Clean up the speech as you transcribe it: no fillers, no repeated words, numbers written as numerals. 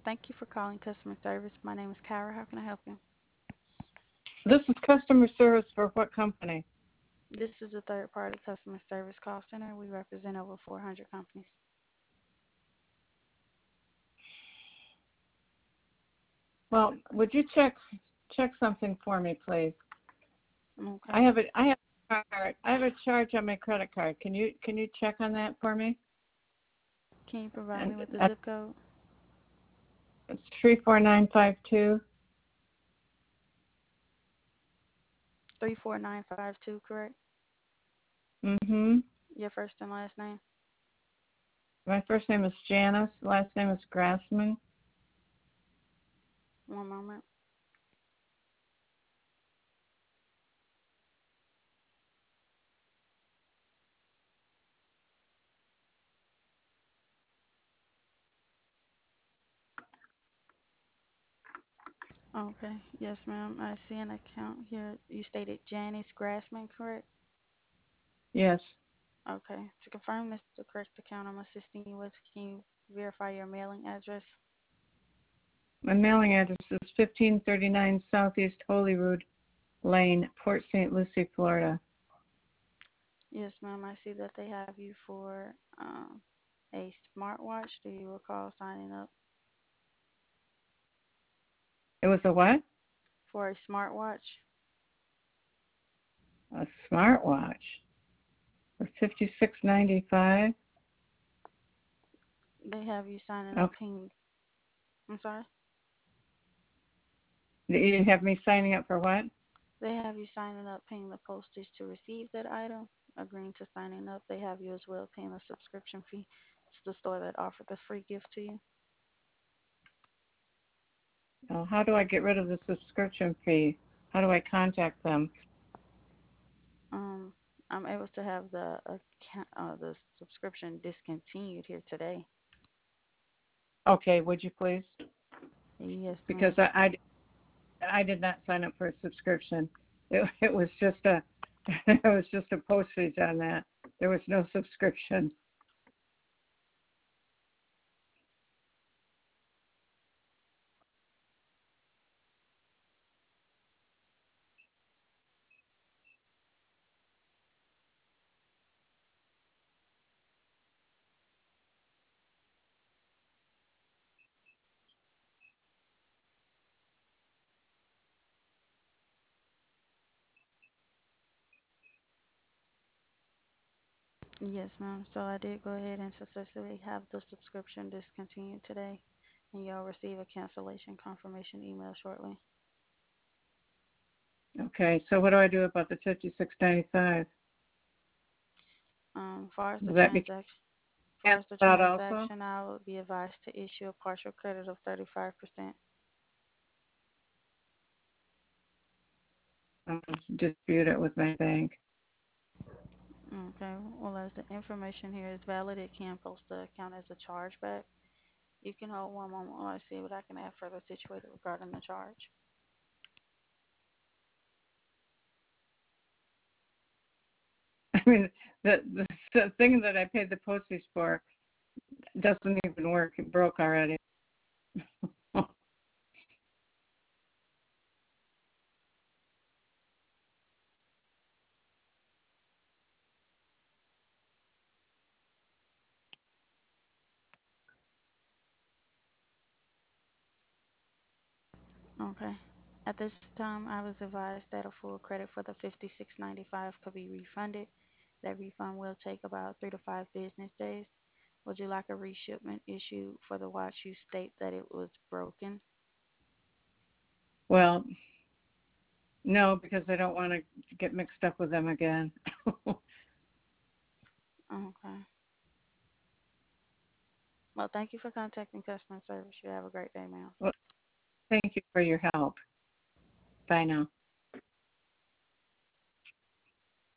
Thank you for calling customer service. My name is Kyra. How can I help you? This is customer service for what company? This is a third party customer service call center. We represent over 400 companies. Well, would you check something for me, please? Okay. I have a charge on my credit card. Can you check on that for me? Can you provide And me with the that's zip code? it's 34952. 34952, correct? Mhm. Your first and last name? My first name is Janice. Last name is Grassman. One moment. Okay. Yes, ma'am. I see an account here. You stated Janice Grassman, correct? Yes. Okay. To confirm this is the correct account I'm assisting you with, can you verify your mailing address? My mailing address is 1539 Southeast Holyrood Lane, Port St. Lucie, Florida. Yes, ma'am. I see that they have you for a smartwatch. Do you recall signing up It was a what? for a smartwatch? A smartwatch for $56.95. They have you signing up Okay. paying. I'm sorry. You have me signing up for what? They have you signing up paying the postage to receive that item. Agreeing to signing up, they have you as well paying a subscription fee to the store that offered the free gift to you. How do I get rid of the subscription fee? How do I contact them? Um, I'm able to have the subscription discontinued here today. Okay, would you please? Yes, Because ma'am. I did not sign up for a subscription. It was just a it was just a postage on that. There was no subscription. Yes, ma'am. So I did go ahead and successfully have the subscription discontinued today, and you'll receive a cancellation confirmation email shortly. Okay, so what do I do about the 56.95? Far as the Will that be transaction, far as canceled the out also? transaction, I would be advised to issue a partial credit of 35%. I'll dispute it with my bank. Okay. Well, as the information here is valid, it can post the account as a chargeback. You can hold one moment while I see what I can add further situated regarding the charge. I mean, the thing that I paid the postage for doesn't even work. It broke already. Okay. At this time, I was advised that a full credit for the 56.95 could be refunded. That refund will take about 3 to 5 business days. Would you like a reshipment issue for the watch? You state that it was broken. Well, no, because I don't want to get mixed up with them again. Okay. Well, thank you for contacting customer service. You have a great day, ma'am. Well, thank you for your help. Bye now.